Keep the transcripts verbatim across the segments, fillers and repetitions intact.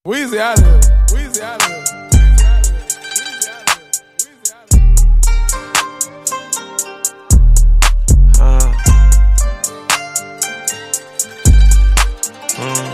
Weezy out here. Weezy out here. Uh, um,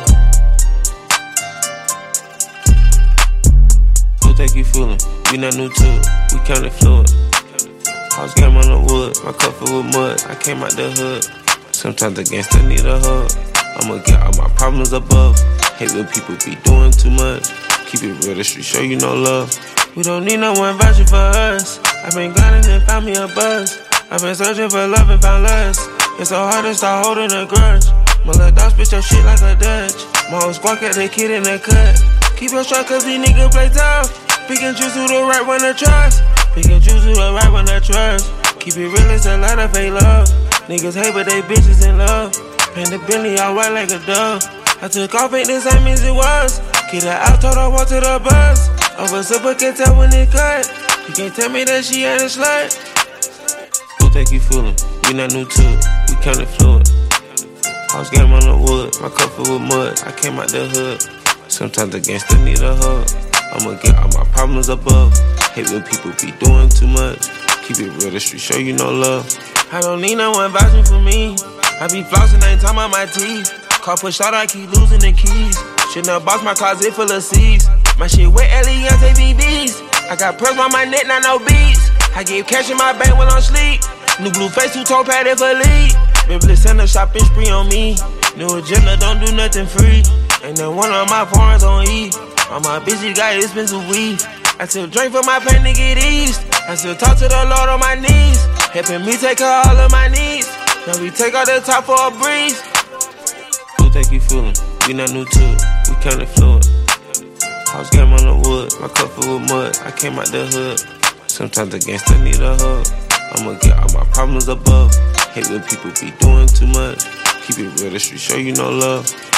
who think you fooling? We not new to it. We kinda fluid. House game on the wood. My cup full with mud. I came out the hood. Sometimes the gangsta need a hug. I'ma get all my problems above. Hate when people be doing too much. Keep it real, the street show you no love. We don't need no one vouching for us. I've been grinding and found me a buzz. I've been searching for love and found lust. It's so hard to start holding a grudge. My little dog spit your shit like a Dutch. My whole squad got the kid in the cut. Keep your shot cause these niggas play tough. Pick and choose who the right one to trust. Pick and choose who the right one to trust. Keep it real, it's a lot of fake love. Niggas hate but they bitches in love. Paint the Bentley all white like a dove. I took off, ain't the same as it was. Get her out, told her walk to the bus. Over super can tell when it cut. You can't tell me that she ain't a slut. Who think you fooling? We not new to it. We kinda fluid. House game on the wood. My cup full with mud. I came out the hood. Sometimes the gangsta need a hug. I'ma get all my problems above. Hate when people be doing too much. Keep it real, the street show you no love. I don't need no one vouching for me. I be flossing, ain't talking about my teeth. Car push out, I keep losing the keys. Shouldn't box my closet full of C's. My shit with Eliantte B Bs. I got pearls on my neck, not no beats. I get cash in my bank while I'm sleep. New blue face, two toe padded for lead. Baby, send a shopping spree on me. New agenda, don't do nothing free. Ain't that one of my foreigns on E. All my bitches got expensive weed. I still drink for my pain to get eased. I still talk to the Lord on my knees. Helping me take care of all of my needs. Now we take out the top for a breeze. Who think you fooling? We not new to it. We kinda fluid. House game on the wood. My cup full with mud. I came out the hood. Sometimes the gangsta need a hug. I'ma get all my problems above. Hate when people be doing too much. Keep it real, the street show you no love.